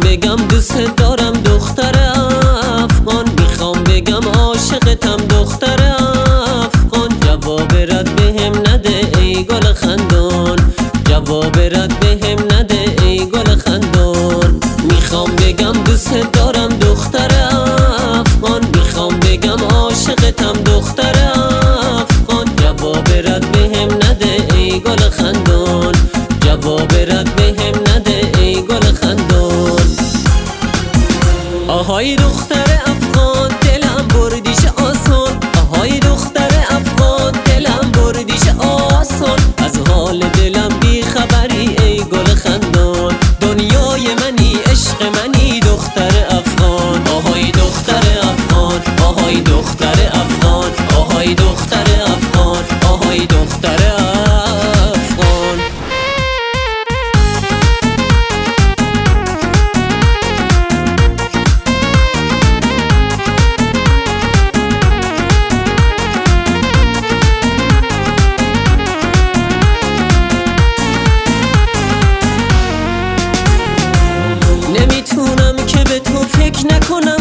بگم دوست دارم دختر افغان، میخوام بگم عاشقتم دختر افغان. جواب رد بهم نده ای گل خندون، جواب رد بهم نده ای گل خندون. میخوام بگم دوست دارم دختر افغان، میخوام بگم عاشقتم دختر افغان. جواب رد بهم نده ای گل خندون، جواب رد بهم نده ای گل خندون. آهای دختر افغان دلم بردیش آسان، آهای دختر افغان دلم بردیش آسان. از حال دلم بی خبری ای گل خندون، دنیای منی عشق منی دختر افغان. آهای دختر افغان، آهای دختر افغان، آهای دختر افغان، آهای دختر افغان. نمیتونم که به تو فکر نکنم